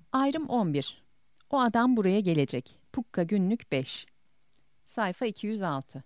Ayrım 11. O adam buraya gelecek. Pukka günlük 5. Sayfa 206.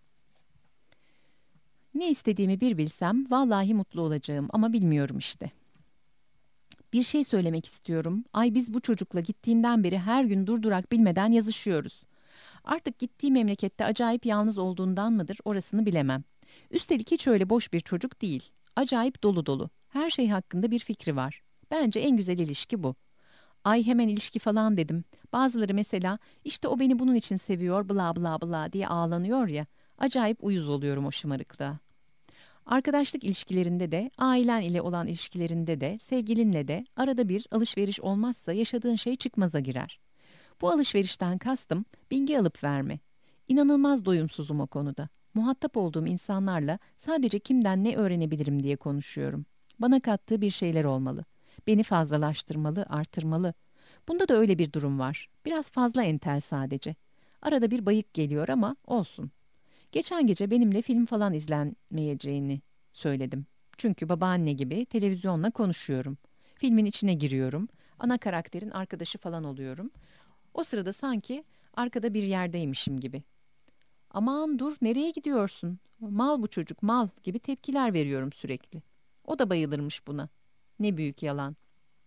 Ne istediğimi bir bilsem vallahi mutlu olacağım ama bilmiyorum işte. Bir şey söylemek istiyorum. Ay biz bu çocukla gittiğinden beri her gün durdurak bilmeden yazışıyoruz. Artık gittiği memlekette acayip yalnız olduğundan mıdır orasını bilemem. Üstelik hiç öyle boş bir çocuk değil. Acayip dolu dolu. Her şey hakkında bir fikri var. Bence en güzel ilişki bu. Ay hemen ilişki falan dedim. Bazıları mesela işte o beni bunun için seviyor bla bla bla diye ağlanıyor ya. Acayip uyuz oluyorum o şımarıklığa. Arkadaşlık ilişkilerinde de, ailen ile olan ilişkilerinde de, sevgilinle de arada bir alışveriş olmazsa yaşadığın şey çıkmaza girer. Bu alışverişten kastım bilgi alıp verme. İnanılmaz doyumsuzum o konuda. Muhatap olduğum insanlarla sadece kimden ne öğrenebilirim diye konuşuyorum. Bana kattığı bir şeyler olmalı. Beni fazlalaştırmalı, artırmalı. Bunda da öyle bir durum var. Biraz fazla entel sadece. Arada bir bayık geliyor ama olsun. Geçen gece benimle film falan izlenmeyeceğini söyledim. Çünkü babaanne gibi televizyonla konuşuyorum. Filmin içine giriyorum. Ana karakterin arkadaşı falan oluyorum. O sırada sanki arkada bir yerdeymişim gibi. Aman dur nereye gidiyorsun? Mal bu çocuk mal gibi tepkiler veriyorum sürekli. O da bayılırmış buna. Ne büyük yalan.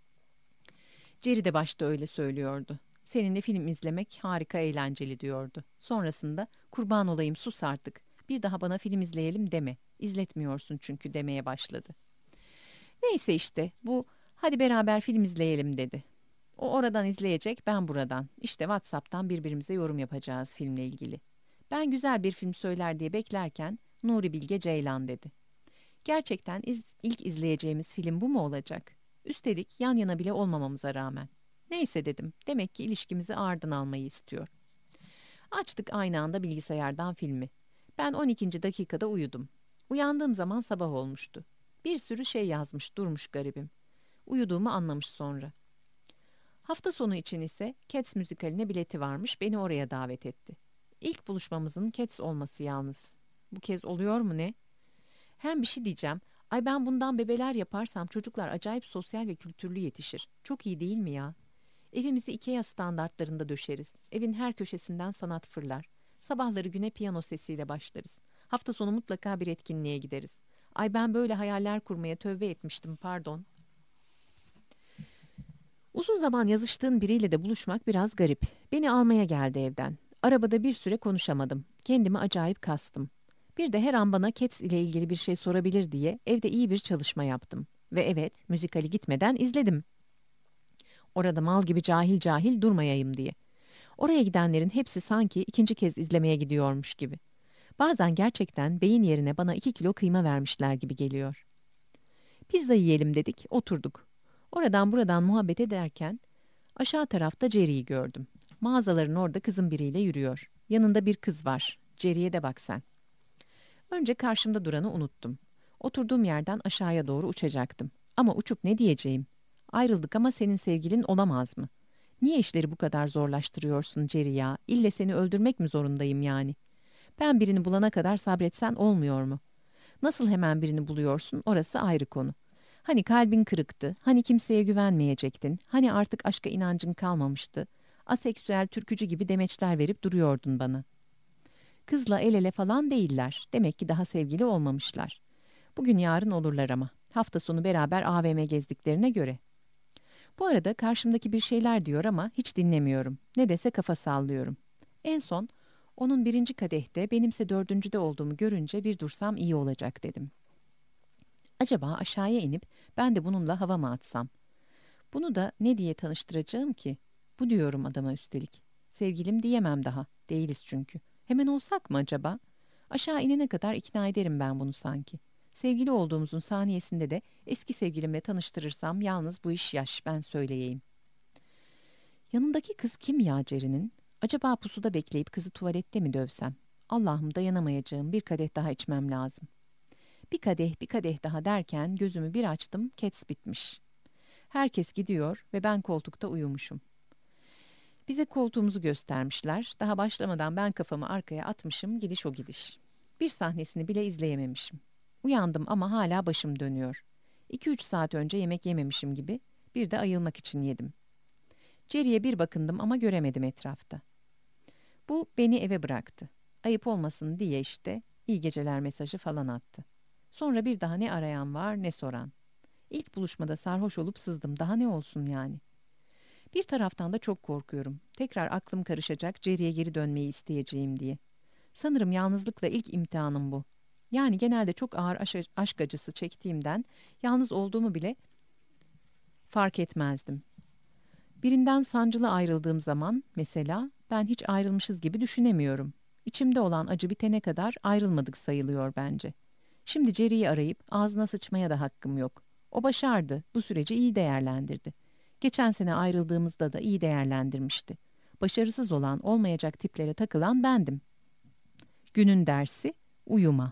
Jerry de başta öyle söylüyordu. Seninle film izlemek harika eğlenceli diyordu. Sonrasında kurban olayım sus artık. Bir daha bana film izleyelim deme. İzletmiyorsun çünkü demeye başladı. Neyse işte bu hadi beraber film izleyelim dedi. O oradan izleyecek ben buradan. İşte WhatsApp'tan birbirimize yorum yapacağız filmle ilgili. Ben güzel bir film söyler diye beklerken Nuri Bilge Ceylan dedi. Gerçekten ilk izleyeceğimiz film bu mu olacak? Üstelik yan yana bile olmamamıza rağmen. Neyse dedim. Demek ki ilişkimizi ardına almayı istiyor. Açtık aynı anda bilgisayardan filmi. Ben 12. dakikada uyudum. Uyandığım zaman sabah olmuştu. Bir sürü şey yazmış durmuş garibim. Uyuduğumu anlamış sonra. Hafta sonu için ise Cats müzikaline bileti varmış, beni oraya davet etti. İlk buluşmamızın Cats olması yalnız. Bu kez oluyor mu ne? Hem bir şey diyeceğim. Ay ben bundan bebeler yaparsam çocuklar acayip sosyal ve kültürlü yetişir. Çok iyi değil mi ya? Evimizi IKEA standartlarında döşeriz. Evin her köşesinden sanat fırlar. Sabahları güne piyano sesiyle başlarız. Hafta sonu mutlaka bir etkinliğe gideriz. Ay ben böyle hayaller kurmaya tövbe etmiştim, pardon. Uzun zaman yazıştığın biriyle de buluşmak biraz garip. Beni almaya geldi evden. Arabada bir süre konuşamadım. Kendimi acayip kastım. Bir de her an bana Cats ile ilgili bir şey sorabilir diye evde iyi bir çalışma yaptım. Ve evet, müzikali gitmeden izledim. Orada mal gibi cahil cahil durmayayım diye. Oraya gidenlerin hepsi sanki ikinci kez izlemeye gidiyormuş gibi. Bazen gerçekten beyin yerine bana 2 kilo kıyma vermişler gibi geliyor. Pizza yiyelim dedik, oturduk. Oradan buradan muhabbet ederken aşağı tarafta Jerry'yi gördüm. Mağazaların orada kızın biriyle yürüyor. Yanında bir kız var. Jerry'ye de bak sen. Önce karşımda duranı unuttum. Oturduğum yerden aşağıya doğru uçacaktım. Ama uçup ne diyeceğim? Ayrıldık ama senin sevgilin olamaz mı? Niye işleri bu kadar zorlaştırıyorsun Jerry ya? İlle seni öldürmek mi zorundayım yani? Ben birini bulana kadar sabretsen olmuyor mu? Nasıl hemen birini buluyorsun orası ayrı konu. Hani kalbin kırıktı, hani kimseye güvenmeyecektin, hani artık aşka inancın kalmamıştı. Aseksüel türkücü gibi demeçler verip duruyordun bana. Kızla el ele falan değiller. Demek ki daha sevgili olmamışlar. Bugün yarın olurlar ama. Hafta sonu beraber AVM gezdiklerine göre. Bu arada karşımdaki bir şeyler diyor ama hiç dinlemiyorum. Ne dese kafa sallıyorum. En son onun 1. kadehte benimse 4.'de olduğumu görünce bir dursam iyi olacak dedim. Acaba aşağıya inip ben de bununla hava mı atsam? Bunu da ne diye tanıştıracağım ki? Bu diyorum adama üstelik. Sevgilim diyemem daha. Değiliz çünkü. Hemen olsak mı acaba? Aşağı inene kadar ikna ederim ben bunu sanki. Sevgili olduğumuzun saniyesinde de eski sevgilimle tanıştırırsam yalnız bu iş yaş ben söyleyeyim. Yanındaki kız kim ya Ceri'nin? Acaba pusuda bekleyip kızı tuvalette mi dövsem? Allah'ım dayanamayacağım bir kadeh daha içmem lazım. Bir kadeh bir kadeh daha derken gözümü bir açtım Cats bitmiş. Herkes gidiyor ve ben koltukta uyumuşum. Bize koltuğumuzu göstermişler. Daha başlamadan ben kafamı arkaya atmışım, gidiş o gidiş. Bir sahnesini bile izleyememişim. Uyandım ama hala başım dönüyor. 2-3 saat önce yemek yememişim gibi bir de ayılmak için yedim. Jerry'e bir bakındım ama göremedim etrafta. Bu beni eve bıraktı. Ayıp olmasın diye işte iyi geceler mesajı falan attı. Sonra bir daha ne arayan var ne soran. İlk buluşmada sarhoş olup sızdım. Daha ne olsun yani? Bir taraftan da çok korkuyorum. Tekrar aklım karışacak, Jerry'e geri dönmeyi isteyeceğim diye. Sanırım yalnızlıkla ilk imtihanım bu. Yani genelde çok ağır aşk acısı çektiğimden yalnız olduğumu bile fark etmezdim. Birinden sancılı ayrıldığım zaman mesela ben hiç ayrılmışız gibi düşünemiyorum. İçimde olan acı bitene kadar ayrılmadık sayılıyor bence. Şimdi Jerry'yi arayıp ağzına sıçmaya da hakkım yok. O başardı, bu süreci iyi değerlendirdi. Geçen sene ayrıldığımızda da iyi değerlendirmişti. Başarısız olan, olmayacak tiplere takılan bendim. Günün dersi, uyuma.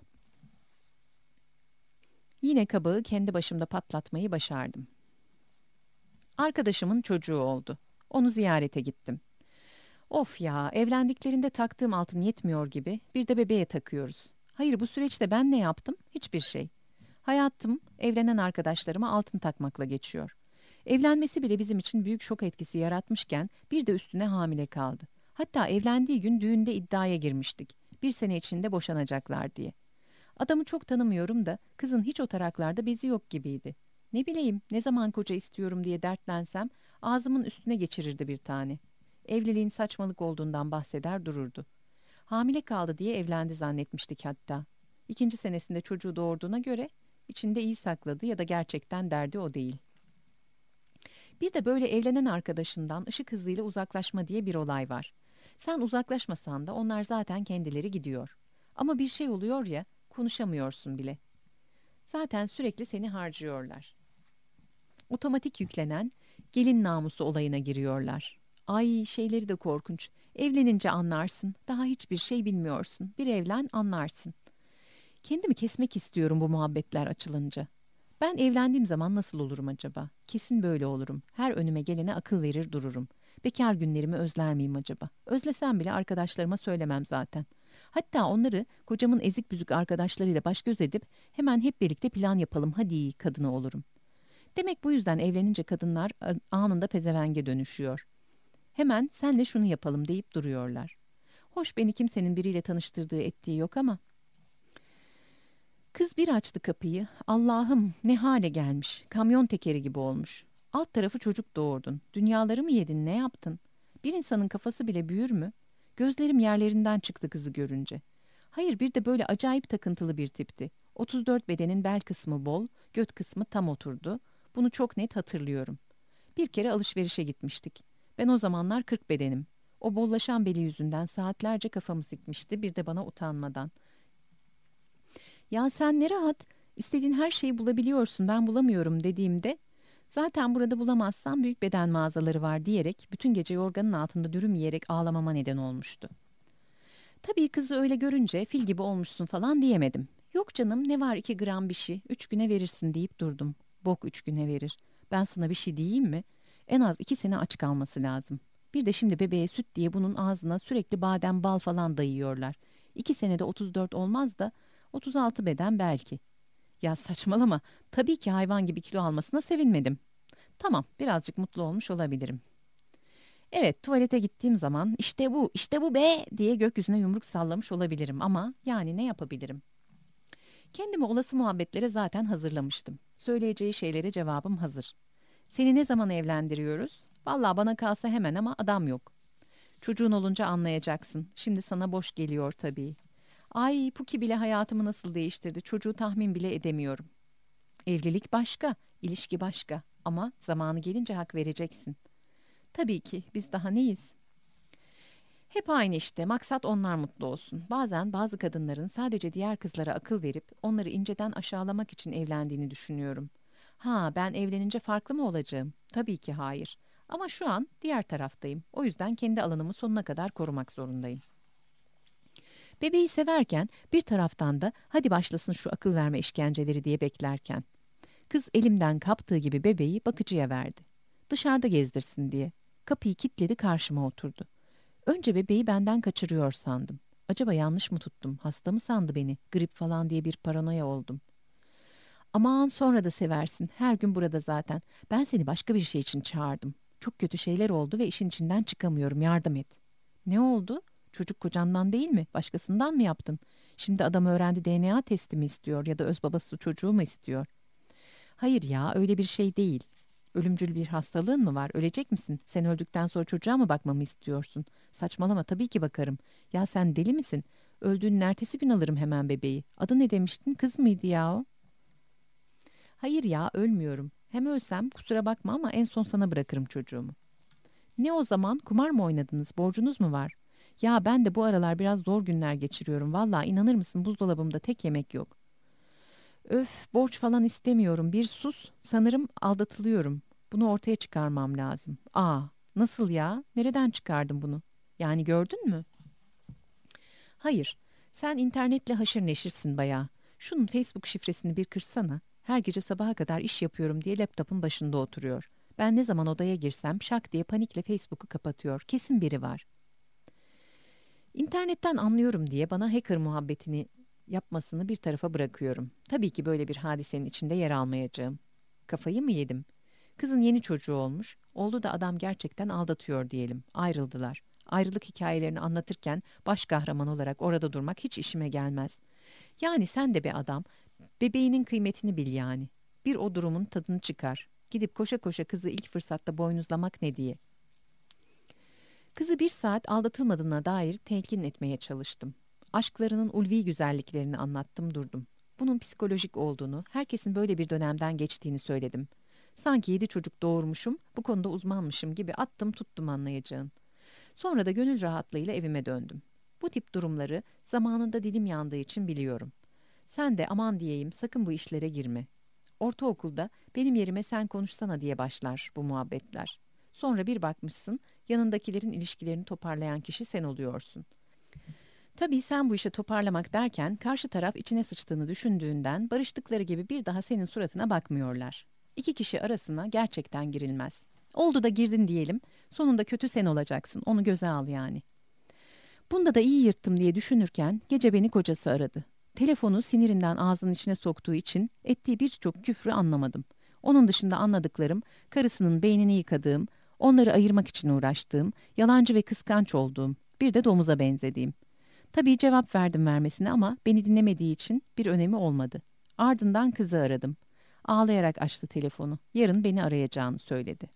Yine kabağı kendi başımda patlatmayı başardım. Arkadaşımın çocuğu oldu. Onu ziyarete gittim. Of ya, evlendiklerinde taktığım altın yetmiyor gibi bir de bebeğe takıyoruz. Hayır, bu süreçte ben ne yaptım? Hiçbir şey. Hayatım evlenen arkadaşlarıma altın takmakla geçiyor. Evlenmesi bile bizim için büyük şok etkisi yaratmışken bir de üstüne hamile kaldı. Hatta evlendiği gün düğünde iddiaya girmiştik. Bir sene içinde boşanacaklar diye. Adamı çok tanımıyorum da kızın hiç o taraklarda bezi yok gibiydi. Ne bileyim ne zaman koca istiyorum diye dertlensem ağzımın üstüne geçirirdi bir tane. Evliliğin saçmalık olduğundan bahseder dururdu. Hamile kaldı diye evlendi zannetmiştik hatta. İkinci senesinde çocuğu doğurduğuna göre içinde iyi sakladı ya da gerçekten derdi o değil. Bir de böyle evlenen arkadaşından ışık hızıyla uzaklaşma diye bir olay var. Sen uzaklaşmasan da onlar zaten kendileri gidiyor. Ama bir şey oluyor ya, konuşamıyorsun bile. Zaten sürekli seni harcıyorlar. Otomatik yüklenen gelin namusu olayına giriyorlar. Ay şeyleri de korkunç. Evlenince anlarsın. Daha hiçbir şey bilmiyorsun. Bir evlen anlarsın. Kendimi kesmek istiyorum bu muhabbetler açılınca. Ben evlendiğim zaman nasıl olurum acaba? Kesin böyle olurum. Her önüme gelene akıl verir dururum. Bekar günlerimi özler miyim acaba? Özlesem bile arkadaşlarıma söylemem zaten. Hatta onları kocamın ezik büzük arkadaşlarıyla baş göz edip hemen hep birlikte plan yapalım hadi kadını olurum. Demek bu yüzden evlenince kadınlar anında pezevenge dönüşüyor. Hemen senle şunu yapalım deyip duruyorlar. Hoş beni kimsenin biriyle tanıştırdığı ettiği yok ama. Kız bir açtı kapıyı. Allah'ım ne hale gelmiş. Kamyon tekeri gibi olmuş. Alt tarafı çocuk doğurdun. Dünyaları mı yedin ne yaptın? Bir insanın kafası bile büyür mü? Gözlerim yerlerinden çıktı kızı görünce. Hayır bir de böyle acayip takıntılı bir tipti. 34 bedenin bel kısmı bol, göt kısmı tam oturdu. Bunu çok net hatırlıyorum. Bir kere alışverişe gitmiştik. Ben o zamanlar 40 bedenim. O bollaşan beli yüzünden saatlerce kafamı sikmişti bir de bana utanmadan. Ya sen ne rahat, istediğin her şeyi bulabiliyorsun ben bulamıyorum dediğimde zaten burada bulamazsan büyük beden mağazaları var diyerek bütün gece yorganın altında dürüm yiyerek ağlamama neden olmuştu. Tabii kızı öyle görünce fil gibi olmuşsun falan diyemedim. Yok canım ne var 2 gram bir şey 3 güne verirsin deyip durdum. Bok 3 güne verir. Ben sana bir şey diyeyim mi? En az 2 sene aç kalması lazım. Bir de şimdi bebeğe süt diye bunun ağzına sürekli badem bal falan dayıyorlar. 2 senede 34 olmaz da 36 beden belki. Ya saçmalama. Tabii ki hayvan gibi kilo almasına sevinmedim. Tamam, birazcık mutlu olmuş olabilirim. Evet, tuvalete gittiğim zaman işte bu be diye gökyüzüne yumruk sallamış olabilirim ama yani ne yapabilirim? Kendimi olası muhabbetlere zaten hazırlamıştım. Söyleyeceği şeylere cevabım hazır. Seni ne zaman evlendiriyoruz? Vallahi bana kalsa hemen ama adam yok. Çocuğun olunca anlayacaksın. Şimdi sana boş geliyor tabii. Ay Puki bile hayatımı nasıl değiştirdi. Çocuğu tahmin bile edemiyorum. Evlilik başka, ilişki başka ama zamanı gelince hak vereceksin. Tabii ki biz daha neyiz? Hep aynı işte. Maksat onlar mutlu olsun. Bazen bazı kadınların sadece diğer kızlara akıl verip onları inceden aşağılamak için evlendiğini düşünüyorum. Ha, ben evlenince farklı mı olacağım? Tabii ki hayır. Ama şu an diğer taraftayım. O yüzden kendi alanımı sonuna kadar korumak zorundayım. Bebeği severken bir taraftan da hadi başlasın şu akıl verme işkenceleri diye beklerken. Kız elimden kaptığı gibi bebeği bakıcıya verdi. Dışarıda gezdirsin diye. Kapıyı kilitledi karşıma oturdu. Önce bebeği benden kaçırıyor sandım. Acaba yanlış mı tuttum? Hasta mı sandı beni? Grip falan diye bir paranoya oldum. Aman sonra da seversin. Her gün burada zaten. Ben seni başka bir şey için çağırdım. Çok kötü şeyler oldu ve işin içinden çıkamıyorum. Yardım et. Ne oldu? Çocuk kocandan değil mi? Başkasından mı yaptın? Şimdi adam öğrendi DNA testi mi istiyor ya da öz babası çocuğu mu istiyor? Hayır ya, öyle bir şey değil. Ölümcül bir hastalığın mı var? Ölecek misin? Sen öldükten sonra çocuğa mı bakmamı istiyorsun? Saçmalama, tabii ki bakarım. Ya sen deli misin? Öldüğünün ertesi gün alırım hemen bebeği. Adı ne demiştin? Kız mıydı ya o? Hayır ya, ölmüyorum. Hem ölsem kusura bakma ama en son sana bırakırım çocuğumu. Ne o zaman? Kumar mı oynadınız? Borcunuz mu var? Ya ben de bu aralar biraz zor günler geçiriyorum. Vallahi inanır mısın, buzdolabımda tek yemek yok. Öf, borç falan istemiyorum. Bir sus. Sanırım aldatılıyorum. Bunu ortaya çıkarmam lazım. Aa, nasıl ya? Nereden çıkardın bunu? Yani gördün mü? Hayır. Sen internetle haşır neşirsin bayağı. Şunun Facebook şifresini bir kırsana. Her gece sabaha kadar iş yapıyorum diye laptopun başında oturuyor. Ben ne zaman odaya girsem şak diye panikle Facebook'u kapatıyor. Kesin biri var. İnternetten anlıyorum diye bana hacker muhabbetini yapmasını bir tarafa bırakıyorum. Tabii ki böyle bir hadisenin içinde yer almayacağım. Kafayı mı yedim? Kızın yeni çocuğu olmuş. Oldu da adam gerçekten aldatıyor diyelim. Ayrıldılar. Ayrılık hikayelerini anlatırken baş kahraman olarak orada durmak hiç işime gelmez. Yani sen de bir adam, bebeğinin kıymetini bil yani. Bir o durumun tadını çıkar. Gidip koşa koşa kızı ilk fırsatta boynuzlamak ne diye. Kızı bir saat aldatılmadığına dair telkin etmeye çalıştım. Aşklarının ulvi güzelliklerini anlattım durdum. Bunun psikolojik olduğunu, herkesin böyle bir dönemden geçtiğini söyledim. Sanki 7 çocuk doğurmuşum, bu konuda uzmanmışım gibi attım tuttum anlayacağın. Sonra da gönül rahatlığıyla evime döndüm. Bu tip durumları zamanında dilim yandığı için biliyorum. Sen de aman diyeyim sakın bu işlere girme. Ortaokulda benim yerime sen konuşsana diye başlar bu muhabbetler. Sonra bir bakmışsın yanındakilerin ilişkilerini toparlayan kişi sen oluyorsun. Tabii sen bu işe toparlamak derken karşı taraf içine sıçtığını düşündüğünden barıştıkları gibi bir daha senin suratına bakmıyorlar. İki kişi arasına gerçekten girilmez. Oldu da girdin diyelim, sonunda kötü sen olacaksın, onu göze al yani. Bunda da iyi yırttım diye düşünürken gece beni kocası aradı. Telefonu sinirinden ağzının içine soktuğu için ettiği birçok küfrü anlamadım. Onun dışında anladıklarım karısının beynini yıkadığım, onları ayırmak için uğraştığım, yalancı ve kıskanç olduğum, bir de domuza benzediğim. Tabii cevap verdim vermesine ama beni dinlemediği için bir önemi olmadı. Ardından kızı aradım. Ağlayarak açtı telefonu. Yarın beni arayacağını söyledi.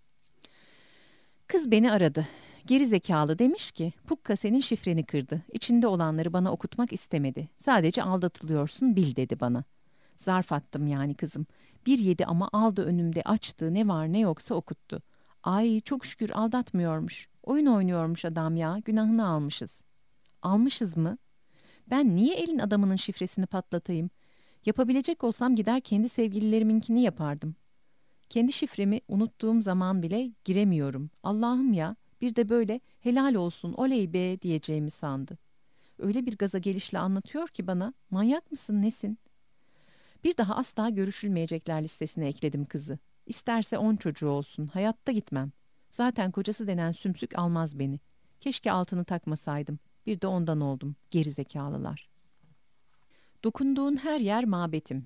Kız beni aradı. Geri zekalı demiş ki, Pukka senin şifreni kırdı. İçinde olanları bana okutmak istemedi. Sadece aldatılıyorsun bil dedi bana. Zarf attım yani kızım. Bir yedi ama aldı önümde açtı ne var ne yoksa okuttu. Ay çok şükür aldatmıyormuş. Oyun oynuyormuş adam ya, günahını almışız. Almışız mı? Ben niye elin adamının şifresini patlatayım? Yapabilecek olsam gider kendi sevgilileriminkini yapardım. Kendi şifremi unuttuğum zaman bile giremiyorum. Allah'ım ya, bir de böyle helal olsun oley be diyeceğimi sandı. Öyle bir gaza gelişle anlatıyor ki bana, manyak mısın nesin? Bir daha asla görüşülmeyecekler listesine ekledim kızı. İsterse 10 çocuğu olsun, hayatta gitmem. Zaten kocası denen sümsük almaz beni. Keşke altını takmasaydım. Bir de ondan oldum, geri zekalılar. Dokunduğun her yer mabetim.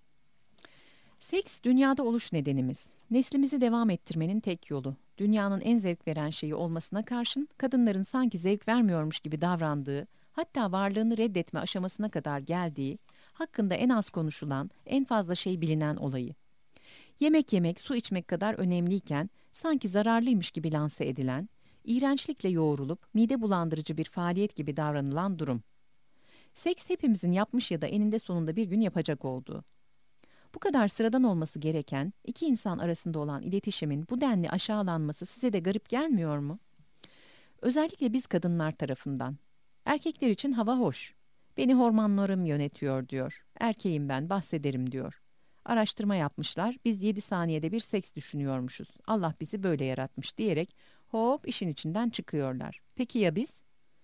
Seks dünyada oluş nedenimiz. Neslimizi devam ettirmenin tek yolu. Dünyanın en zevk veren şeyi olmasına karşın kadınların sanki zevk vermiyormuş gibi davrandığı, hatta varlığını reddetme aşamasına kadar geldiği, hakkında en az konuşulan, en fazla şey bilinen olayı. Yemek yemek, su içmek kadar önemliyken sanki zararlıymış gibi lanse edilen, iğrençlikle yoğrulup mide bulandırıcı bir faaliyet gibi davranılan durum. Seks hepimizin yapmış ya da eninde sonunda bir gün yapacak olduğu. Bu kadar sıradan olması gereken iki insan arasında olan iletişimin bu denli aşağılanması size de garip gelmiyor mu? Özellikle biz kadınlar tarafından. Erkekler için hava hoş. Beni hormonlarım yönetiyor diyor. Erkeğim ben bahsederim diyor. Araştırma yapmışlar. Biz 7 saniyede bir seks düşünüyormuşuz. Allah bizi böyle yaratmış diyerek hop işin içinden çıkıyorlar. Peki ya biz?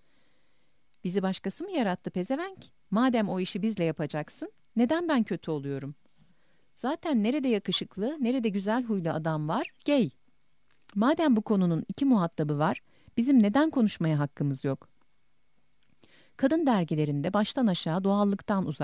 Bizi başkası mı yarattı pezevenk? Madem o işi bizle yapacaksın, neden ben kötü oluyorum? Zaten nerede yakışıklı, nerede güzel huylu adam var? Gay. Madem bu konunun iki muhatabı var, bizim neden konuşmaya hakkımız yok? Kadın dergilerinde baştan aşağı doğallıktan uzak,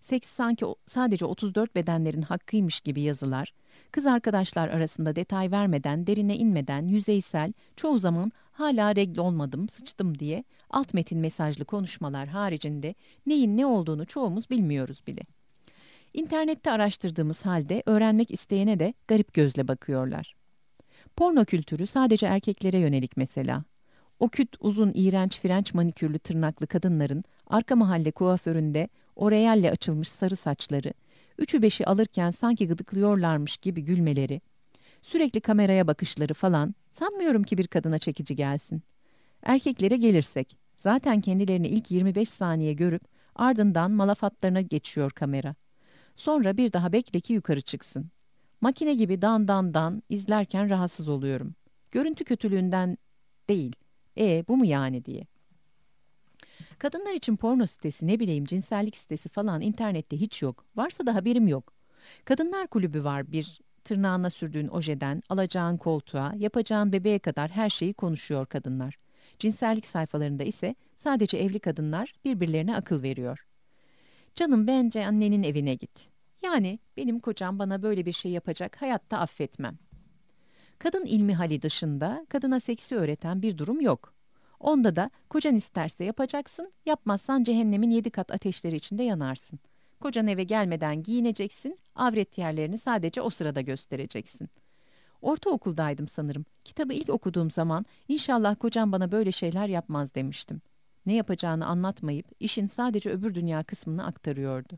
Seks sanki sadece 34 bedenlerin hakkıymış gibi yazılar, kız arkadaşlar arasında detay vermeden, derine inmeden, yüzeysel, çoğu zaman hala regl olmadım, sıçtım diye alt metin mesajlı konuşmalar haricinde neyin ne olduğunu çoğumuz bilmiyoruz bile. İnternette araştırdığımız halde öğrenmek isteyene de garip gözle bakıyorlar. Porno kültürü sadece erkeklere yönelik mesela. O küt, uzun, iğrenç, frenç manikürlü tırnaklı kadınların arka mahalle kuaföründe orealle açılmış sarı saçları, üçü beşi alırken sanki gıdıklıyorlarmış gibi gülmeleri, sürekli kameraya bakışları falan sanmıyorum ki bir kadına çekici gelsin. Erkeklere gelirsek, zaten kendilerini ilk 25 saniye görüp ardından malafatlarına geçiyor kamera. Sonra bir daha bekle ki yukarı çıksın. Makine gibi dan dan dan izlerken rahatsız oluyorum. Görüntü kötülüğünden değil. Bu mu yani diye. Kadınlar için porno sitesi, ne bileyim cinsellik sitesi falan internette hiç yok. Varsa da haberim yok. Kadınlar kulübü var, bir tırnağına sürdüğün ojeden, alacağın koltuğa, yapacağın bebeğe kadar her şeyi konuşuyor kadınlar. Cinsellik sayfalarında ise sadece evli kadınlar birbirlerine akıl veriyor. Canım bence annenin evine git. Yani benim kocam bana böyle bir şey yapacak, hayatta affetmem. Kadın ilmihali dışında kadına seksi öğreten bir durum yok. Onda da kocan isterse yapacaksın, yapmazsan cehennemin 7 kat ateşleri içinde yanarsın. Kocan eve gelmeden giyineceksin, avret yerlerini sadece o sırada göstereceksin. Ortaokuldaydım sanırım. Kitabı ilk okuduğum zaman inşallah kocam bana böyle şeyler yapmaz demiştim. Ne yapacağını anlatmayıp işin sadece öbür dünya kısmını aktarıyordu.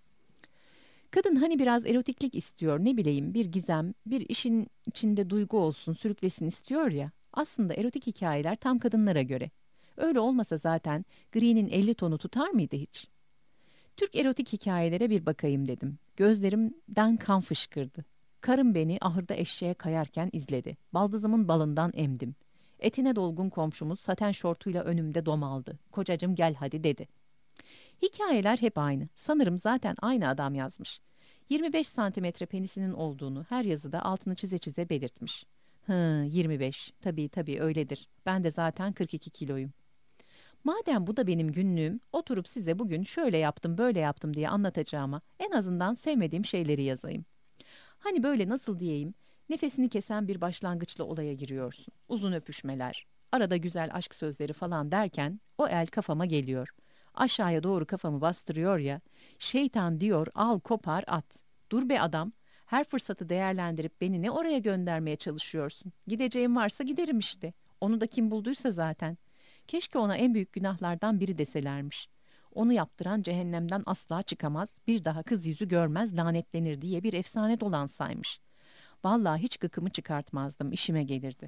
Kadın hani biraz erotiklik istiyor, ne bileyim bir gizem, bir işin içinde duygu olsun, sürüklesin istiyor ya. Aslında erotik hikayeler tam kadınlara göre. Öyle olmasa zaten Green'in 50 tonu tutar mıydı hiç? Türk erotik hikayelere bir bakayım dedim. Gözlerimden kan fışkırdı. Karım beni ahırda eşeğe kayarken izledi. Baldızımın balından emdim. Etine dolgun komşumuz saten şortuyla önümde domaldı. Kocacım gel hadi dedi. Hikayeler hep aynı. Sanırım zaten aynı adam yazmış. 25 santimetre penisinin olduğunu her yazıda altını çize çize belirtmiş. 25. Tabii öyledir. Ben de zaten 42 kiloyum. Madem bu da benim günlüğüm, oturup size bugün şöyle yaptım, böyle yaptım diye anlatacağıma en azından sevmediğim şeyleri yazayım. Hani böyle nasıl diyeyim, nefesini kesen bir başlangıçla olaya giriyorsun. Uzun öpüşmeler, arada güzel aşk sözleri falan derken o el kafama geliyor. Aşağıya doğru kafamı bastırıyor ya, şeytan diyor al kopar at. Dur be adam, her fırsatı değerlendirip beni ne oraya göndermeye çalışıyorsun? Gideceğim varsa giderim işte. Onu da kim bulduysa zaten. Keşke ona en büyük günahlardan biri deselermiş. Onu yaptıran cehennemden asla çıkamaz, bir daha kız yüzü görmez, lanetlenir diye bir efsane dolansaymış. Vallahi hiç gıkımı çıkartmazdım, işime gelirdi.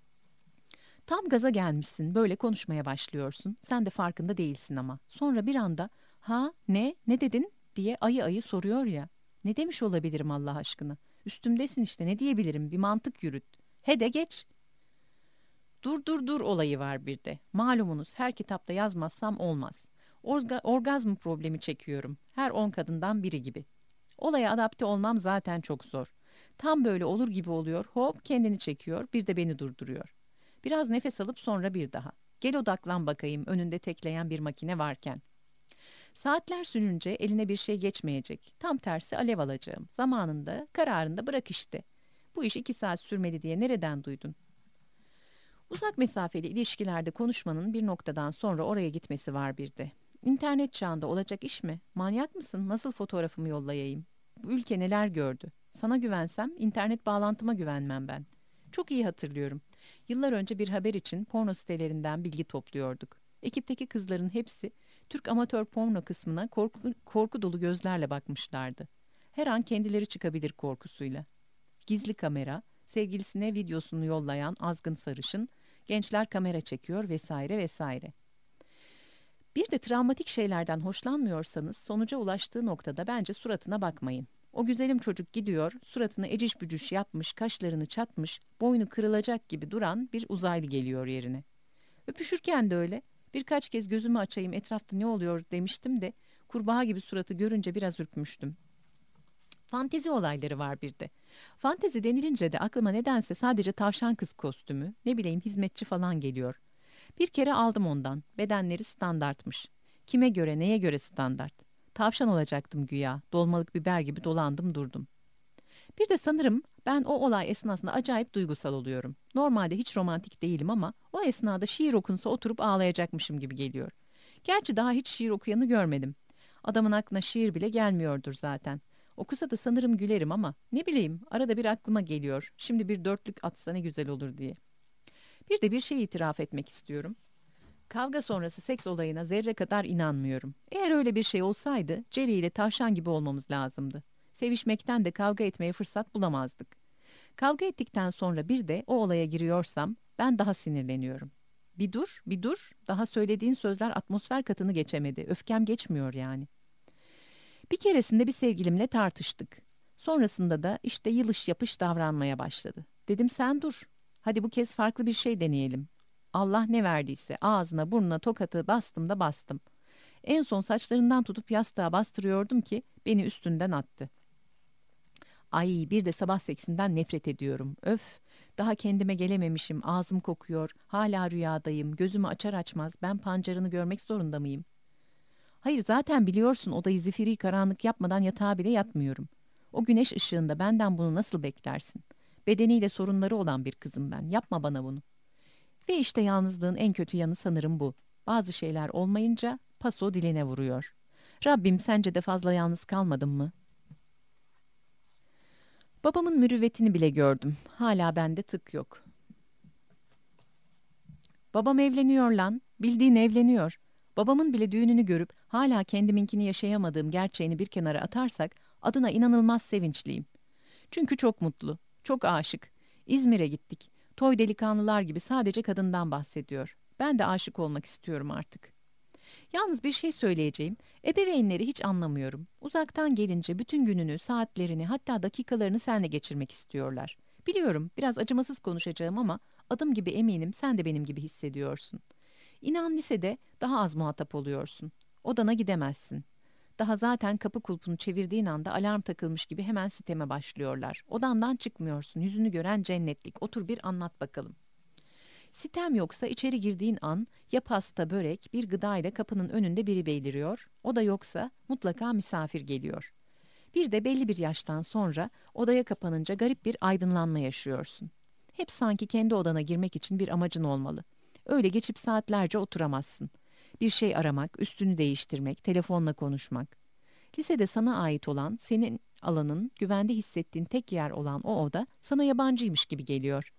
Tam gaza gelmişsin, böyle konuşmaya başlıyorsun. Sen de farkında değilsin ama. Sonra bir anda, ha ne dedin diye ayı ayı soruyor ya. Ne demiş olabilirim Allah aşkına? Üstümdesin işte, ne diyebilirim, bir mantık yürüt. He de geç. Dur olayı var bir de. Malumunuz her kitapta yazmazsam olmaz. Orgazm problemi çekiyorum. Her 10 kadından biri gibi. Olaya adapte olmam zaten çok zor. Tam böyle olur gibi oluyor. Hop kendini çekiyor. Bir de beni durduruyor. Biraz nefes alıp sonra bir daha. Gel odaklan bakayım önünde tekleyen bir makine varken. Saatler sürünce eline bir şey geçmeyecek. Tam tersi alev alacağım. Zamanında, kararında bırak işte. Bu iş 2 saat sürmeli diye nereden duydun? Uzak mesafeli ilişkilerde konuşmanın bir noktadan sonra oraya gitmesi var bir de. İnternet çağında olacak iş mi? Manyak mısın? Nasıl fotoğrafımı yollayayım? Bu ülke neler gördü? Sana güvensem internet bağlantıma güvenmem ben. Çok iyi hatırlıyorum. Yıllar önce bir haber için porno sitelerinden bilgi topluyorduk. Ekipteki kızların hepsi Türk amatör porno kısmına korku dolu gözlerle bakmışlardı. Her an kendileri çıkabilir korkusuyla. Gizli kamera, sevgilisine videosunu yollayan azgın sarışın, gençler kamera çekiyor vesaire vesaire. Bir de travmatik şeylerden hoşlanmıyorsanız sonuca ulaştığı noktada bence suratına bakmayın. O güzelim çocuk gidiyor, suratını eciş bücüş yapmış, kaşlarını çatmış, boynu kırılacak gibi duran bir uzaylı geliyor yerine. Öpüşürken de öyle. Birkaç kez gözümü açayım etrafta ne oluyor demiştim de kurbağa gibi suratı görünce biraz ürkmüştüm. Fantezi olayları var bir de. Fantezi denilince de aklıma nedense sadece tavşan kız kostümü, ne bileyim hizmetçi falan geliyor. Bir kere aldım ondan. Bedenleri standartmış. Kime göre, neye göre standart? Tavşan olacaktım güya. Dolmalık biber gibi dolandım durdum. Bir de sanırım ben o olay esnasında acayip duygusal oluyorum. Normalde hiç romantik değilim ama o esnada şiir okunsa oturup ağlayacakmışım gibi geliyor. Gerçi daha hiç şiir okuyanı görmedim. Adamın aklına şiir bile gelmiyordur zaten. Okusa da sanırım gülerim ama ne bileyim arada bir aklıma geliyor. Şimdi bir dörtlük atsa ne güzel olur diye. Bir de bir şey itiraf etmek istiyorum. Kavga sonrası seks olayına zerre kadar inanmıyorum. Eğer öyle bir şey olsaydı Jerry ile tavşan gibi olmamız lazımdı. Sevişmekten de kavga etmeye fırsat bulamazdık. Kavga ettikten sonra bir de o olaya giriyorsam ben daha sinirleniyorum. Bir dur, bir dur. Daha söylediğin sözler atmosfer katını geçemedi. Öfkem geçmiyor yani. Bir keresinde bir sevgilimle tartıştık. Sonrasında da işte yılış yapış davranmaya başladı. Dedim sen dur. Hadi bu kez farklı bir şey deneyelim. Allah ne verdiyse ağzına burnuna tokatı bastım da bastım. En son saçlarından tutup yastığa bastırıyordum ki beni üstünden attı. Ay bir de sabah seksinden nefret ediyorum. Öf, daha kendime gelememişim, ağzım kokuyor, hala rüyadayım, gözümü açar açmaz ben pancarını görmek zorunda mıyım? Hayır zaten biliyorsun odayı zifiri karanlık yapmadan yatağa bile yatmıyorum. O güneş ışığında benden bunu nasıl beklersin? Bedeniyle sorunları olan bir kızım ben, yapma bana bunu. Ve işte yalnızlığın en kötü yanı sanırım bu. Bazı şeyler olmayınca paso diline vuruyor. Rabbim sence de fazla yalnız kalmadım mı? Babamın mürüvvetini bile gördüm. Hala bende tık yok. Babam evleniyor lan. Bildiğin evleniyor. Babamın bile düğününü görüp hala kendiminkini yaşayamadığım gerçeğini bir kenara atarsak adına inanılmaz sevinçliyim. Çünkü çok mutlu, çok aşık. İzmir'e gittik. Toy delikanlılar gibi sadece kadından bahsediyor. Ben de aşık olmak istiyorum artık. Yalnız bir şey söyleyeceğim. Ebeveynleri hiç anlamıyorum. Uzaktan gelince bütün gününü, saatlerini, hatta dakikalarını seninle geçirmek istiyorlar. Biliyorum, biraz acımasız konuşacağım ama adım gibi eminim sen de benim gibi hissediyorsun. İnan lisede daha az muhatap oluyorsun. Odana gidemezsin. Daha zaten kapı kulpunu çevirdiğin anda alarm takılmış gibi hemen siteme başlıyorlar. Odandan çıkmıyorsun, yüzünü gören cennetlik. Otur bir anlat bakalım. Sitem yoksa içeri girdiğin an ya pasta, börek, bir gıda ile kapının önünde biri beliriyor. O da yoksa mutlaka misafir geliyor. Bir de belli bir yaştan sonra odaya kapanınca garip bir aydınlanma yaşıyorsun. Hep sanki kendi odana girmek için bir amacın olmalı. Öyle geçip saatlerce oturamazsın. Bir şey aramak, üstünü değiştirmek, telefonla konuşmak. Lisede sana ait olan, senin alanın, güvende hissettiğin tek yer olan o oda sana yabancıymış gibi geliyor.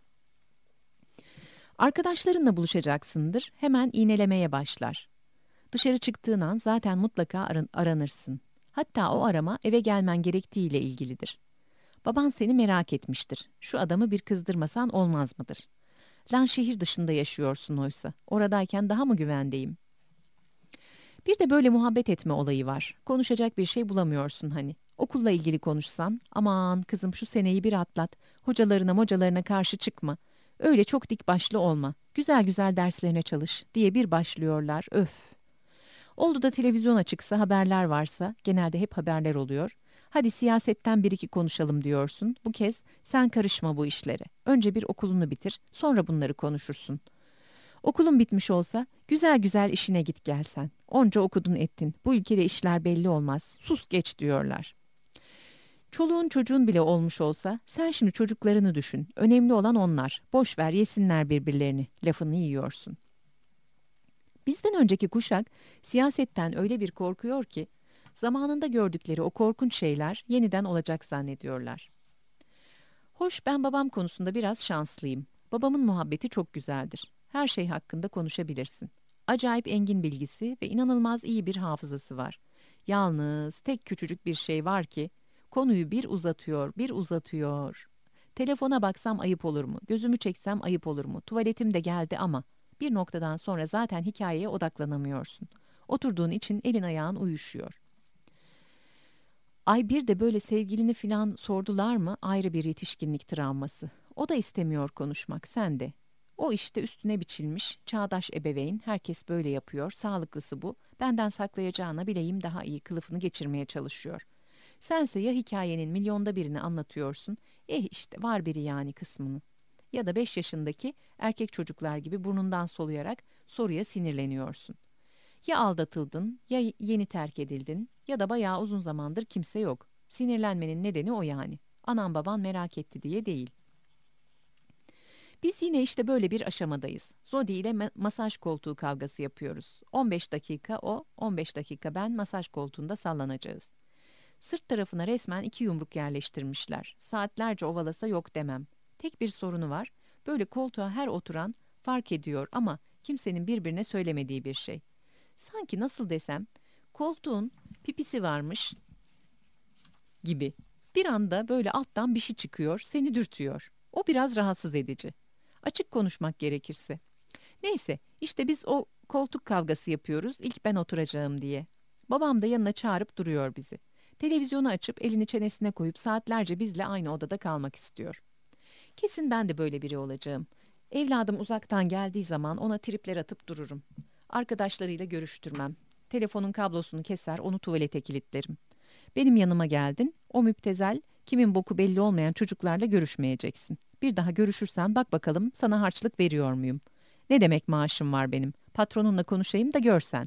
Arkadaşlarınla buluşacaksındır, hemen iğnelemeye başlar. Dışarı çıktığın an zaten mutlaka aranırsın. Hatta o arama eve gelmen gerektiğiyle ilgilidir. Baban seni merak etmiştir. Şu adamı bir kızdırmasan olmaz mıdır? Lan şehir dışında yaşıyorsun oysa. Oradayken daha mı güvendeyim? Bir de böyle muhabbet etme olayı var. Konuşacak bir şey bulamıyorsun hani. Okulla ilgili konuşsan, aman kızım şu seneyi bir atlat, hocalarına karşı çıkma. Öyle çok dik başlı olma, güzel güzel derslerine çalış diye bir başlıyorlar, öf. Oldu da televizyon açıksa haberler varsa, genelde hep haberler oluyor. Hadi siyasetten bir iki konuşalım diyorsun. Bu kez sen karışma bu işlere. Önce bir okulunu bitir, sonra bunları konuşursun. Okulun bitmiş olsa güzel güzel işine git gelsen. Onca okudun ettin. Bu ülkede işler belli olmaz. Sus geç diyorlar. Çoluğun çocuğun bile olmuş olsa sen şimdi çocuklarını düşün. Önemli olan onlar. Boş ver yesinler birbirlerini. Lafını yiyorsun. Bizden önceki kuşak siyasetten öyle bir korkuyor ki zamanında gördükleri o korkunç şeyler yeniden olacak zannediyorlar. Hoş ben babam konusunda biraz şanslıyım. Babamın muhabbeti çok güzeldir. Her şey hakkında konuşabilirsin. Acayip engin bilgisi ve inanılmaz iyi bir hafızası var. Yalnız tek küçücük bir şey var ki konuyu bir uzatıyor, bir uzatıyor. Telefona baksam ayıp olur mu? Gözümü çeksem ayıp olur mu? Tuvaletim de geldi ama bir noktadan sonra zaten hikayeye odaklanamıyorsun. Oturduğun için elin ayağın uyuşuyor. Ay bir de böyle sevgilini filan sordular mı ayrı bir yetişkinlik travması. O da istemiyor konuşmak, sen de. O işte üstüne biçilmiş, çağdaş ebeveyn, herkes böyle yapıyor, sağlıklısı bu. Benden saklayacağına bileyim daha iyi kılıfını geçirmeye çalışıyor. Sense ya hikayenin milyonda birini anlatıyorsun, işte var biri yani kısmını. Ya da 5 yaşındaki erkek çocuklar gibi burnundan soluyarak soruya sinirleniyorsun. Ya aldatıldın, ya yeni terk edildin, Ya da bayağı uzun zamandır kimse yok. Sinirlenmenin nedeni o yani. Anam baban merak etti diye değil. Biz yine işte böyle bir aşamadayız. Zodi ile masaj koltuğu kavgası yapıyoruz. 15 dakika o, 15 dakika ben masaj koltuğunda sallanacağız. Sırt tarafına resmen 2 yumruk yerleştirmişler. Saatlerce ovalasa yok demem. Tek bir sorunu var. Böyle koltuğa her oturan fark ediyor ama kimsenin birbirine söylemediği bir şey. Sanki nasıl desem, koltuğun pipisi varmış gibi. Bir anda böyle alttan bir şey çıkıyor, seni dürtüyor. O biraz rahatsız edici. Açık konuşmak gerekirse. Neyse, işte biz o koltuk kavgası yapıyoruz, ilk ben oturacağım diye. Babam da yanına çağırıp duruyor bizi. Televizyonu açıp elini çenesine koyup saatlerce bizle aynı odada kalmak istiyor. Kesin ben de böyle biri olacağım. Evladım uzaktan geldiği zaman ona tripler atıp dururum. Arkadaşlarıyla görüştürmem. Telefonun kablosunu keser, onu tuvalete kilitlerim. Benim yanıma geldin, o müptezel, kimin boku belli olmayan çocuklarla görüşmeyeceksin. Bir daha görüşürsen bak bakalım sana harçlık veriyor muyum? Ne demek maaşım var benim? Patronunla konuşayım da görsen.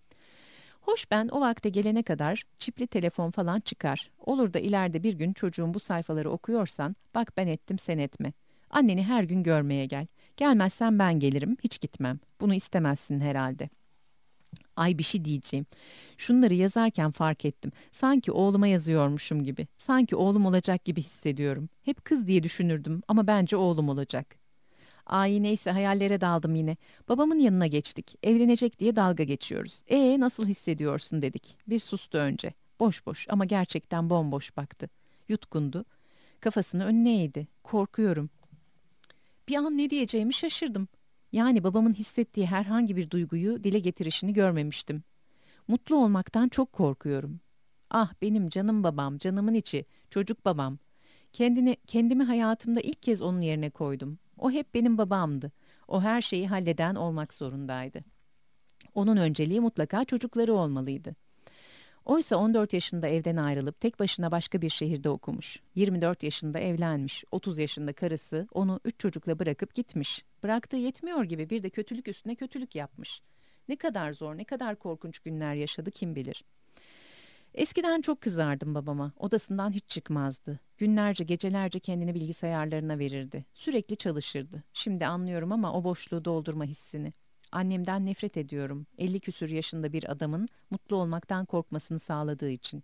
Hoş ben o vakte gelene kadar çipli telefon falan çıkar. Olur da ileride bir gün çocuğun bu sayfaları okuyorsan, bak ben ettim sen etme. Anneni her gün görmeye gel. Gelmezsen ben gelirim, hiç gitmem. Bunu istemezsin herhalde. Ay bir şey diyeceğim. Şunları yazarken fark ettim. Sanki oğluma yazıyormuşum gibi. Sanki oğlum olacak gibi hissediyorum. Hep kız diye düşünürdüm ama bence oğlum olacak. Ay neyse hayallere daldım yine. Babamın yanına geçtik. Evlenecek diye dalga geçiyoruz. Nasıl hissediyorsun dedik. Bir sustu önce. Boş boş ama gerçekten bomboş baktı. Yutkundu. Kafasını önüne eğdi. Korkuyorum. Bir an ne diyeceğimi şaşırdım. Yani babamın hissettiği herhangi bir duyguyu dile getirişini görmemiştim. Mutlu olmaktan çok korkuyorum. Ah benim canım babam, canımın içi, çocuk babam. Kendimi hayatımda ilk kez onun yerine koydum. O hep benim babamdı. O her şeyi halleden olmak zorundaydı. Onun önceliği mutlaka çocukları olmalıydı. Oysa 14 yaşında evden ayrılıp tek başına başka bir şehirde okumuş. 24 yaşında evlenmiş. 30 yaşında karısı onu 3 çocukla bırakıp gitmiş. Bıraktığı yetmiyor gibi bir de kötülük üstüne kötülük yapmış. Ne kadar zor, ne kadar korkunç günler yaşadı kim bilir. Eskiden çok kızardım babama. Odasından hiç çıkmazdı. Günlerce, gecelerce kendini bilgisayarlarına verirdi. Sürekli çalışırdı. Şimdi anlıyorum ama o boşluğu doldurma hissini. Annemden nefret ediyorum. 50 küsür yaşında bir adamın mutlu olmaktan korkmasını sağladığı için.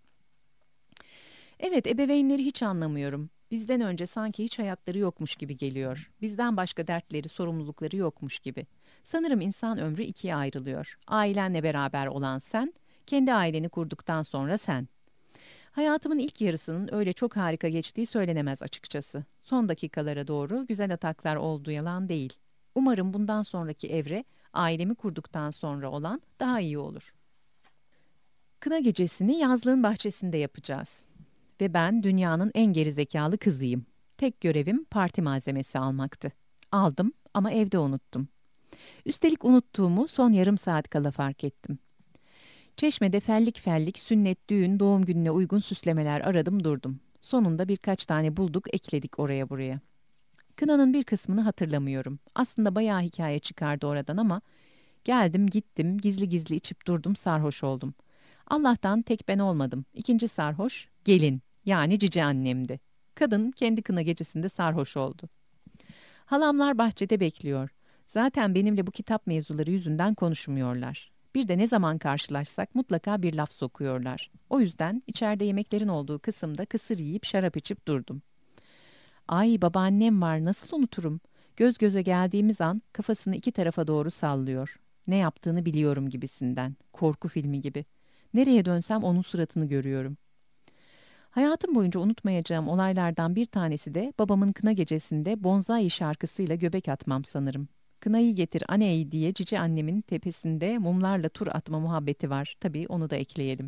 Evet, ebeveynleri hiç anlamıyorum. Bizden önce sanki hiç hayatları yokmuş gibi geliyor. Bizden başka dertleri, sorumlulukları yokmuş gibi. Sanırım insan ömrü ikiye ayrılıyor. Ailenle beraber olan sen, kendi aileni kurduktan sonra sen. Hayatımın ilk yarısının öyle çok harika geçtiği söylenemez açıkçası. Son dakikalara doğru güzel ataklar olduğu yalan değil. Umarım bundan sonraki evre ailemi kurduktan sonra olan daha iyi olur. Kına gecesini yazlığın bahçesinde yapacağız. Ve ben dünyanın en gerizekalı kızıyım. Tek görevim parti malzemesi almaktı. Aldım ama evde unuttum. Üstelik unuttuğumu son yarım saat kala fark ettim. Çeşmede fellik fellik sünnet, düğün, doğum gününe uygun süslemeler aradım durdum. Sonunda birkaç tane bulduk ekledik oraya buraya. Kınanın bir kısmını hatırlamıyorum. Aslında bayağı hikaye çıkardı oradan ama geldim gittim gizli gizli içip durdum sarhoş oldum. Allah'tan tek ben olmadım. İkinci sarhoş gelin yani cici annemdi. Kadın kendi kına gecesinde sarhoş oldu. Halamlar bahçede bekliyor. Zaten benimle bu kitap mevzuları yüzünden konuşmuyorlar. Bir de ne zaman karşılaşsak mutlaka bir laf sokuyorlar. O yüzden içeride yemeklerin olduğu kısımda kısır yiyip şarap içip durdum. Ay babaannem var nasıl unuturum? Göz göze geldiğimiz an kafasını iki tarafa doğru sallıyor. Ne yaptığını biliyorum gibisinden. Korku filmi gibi. Nereye dönsem onun suratını görüyorum. Hayatım boyunca unutmayacağım olaylardan bir tanesi de babamın kına gecesinde Bonzai şarkısıyla göbek atmam sanırım. Kınayı getir aney diye cici annemin tepesinde mumlarla tur atma muhabbeti var. Tabii onu da ekleyelim.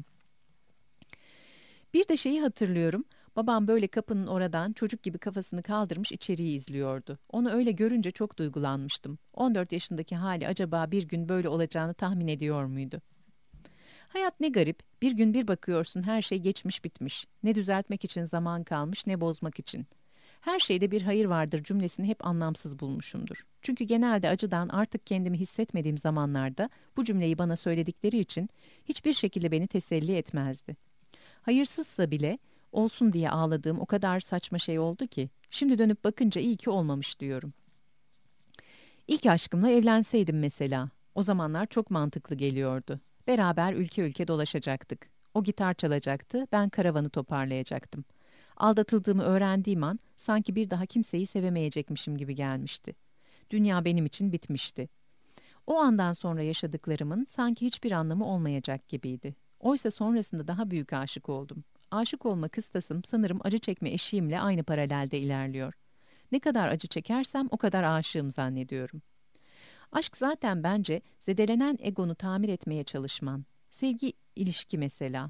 Bir de şeyi hatırlıyorum. Babam böyle kapının oradan çocuk gibi kafasını kaldırmış içeriği izliyordu. Onu öyle görünce çok duygulanmıştım. 14 yaşındaki hali acaba bir gün böyle olacağını tahmin ediyor muydu? Hayat ne garip. Bir gün bir bakıyorsun her şey geçmiş bitmiş. Ne düzeltmek için zaman kalmış ne bozmak için. Her şeyde bir hayır vardır cümlesini hep anlamsız bulmuşumdur. Çünkü genelde acıdan artık kendimi hissetmediğim zamanlarda bu cümleyi bana söyledikleri için hiçbir şekilde beni teselli etmezdi. Hayırsızsa bile olsun diye ağladığım o kadar saçma şey oldu ki şimdi dönüp bakınca iyi ki olmamış diyorum. İlk aşkımla evlenseydim mesela. O zamanlar çok mantıklı geliyordu. Beraber ülke ülke dolaşacaktık. O gitar çalacaktı, ben karavanı toparlayacaktım. Aldatıldığımı öğrendiğim an sanki bir daha kimseyi sevemeyecekmişim gibi gelmişti. Dünya benim için bitmişti. O andan sonra yaşadıklarımın sanki hiçbir anlamı olmayacak gibiydi. Oysa sonrasında daha büyük aşık oldum. Aşık olma kıstasım sanırım acı çekme eşiğimle aynı paralelde ilerliyor. Ne kadar acı çekersem o kadar aşığım zannediyorum. Aşk zaten bence zedelenen egonu tamir etmeye çalışman. Sevgi ilişki mesela.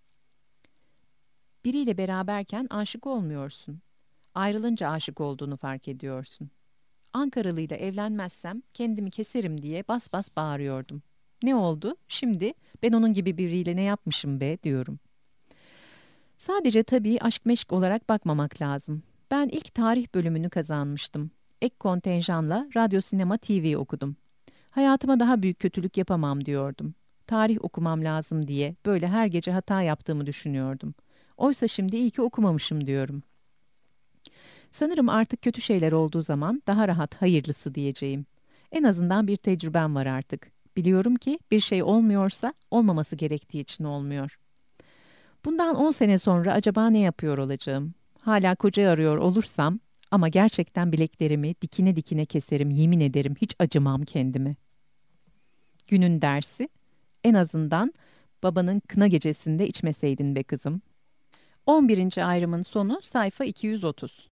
Biriyle beraberken aşık olmuyorsun. Ayrılınca aşık olduğunu fark ediyorsun. Ankaralıyla evlenmezsem kendimi keserim diye bas bas bağırıyordum. Ne oldu? Şimdi ben onun gibi biriyle ne yapmışım be diyorum. Sadece tabii aşk meşk olarak bakmamak lazım. Ben ilk tarih bölümünü kazanmıştım. Ek kontenjanla radyo sinema TV okudum. Hayatıma daha büyük kötülük yapamam diyordum. Tarih okumam lazım diye böyle her gece hata yaptığımı düşünüyordum. Oysa şimdi iyi ki okumamışım diyorum. Sanırım artık kötü şeyler olduğu zaman daha rahat hayırlısı diyeceğim. En azından bir tecrübem var artık. Biliyorum ki bir şey olmuyorsa olmaması gerektiği için olmuyor. Bundan 10 sene sonra acaba ne yapıyor olacağım? Hala koca arıyor olursam ama gerçekten bileklerimi dikine dikine keserim, yemin ederim hiç acımam kendime. Günün dersi, en azından babanın kına gecesinde içmeseydin be kızım. 11. ayrımın sonu sayfa 230.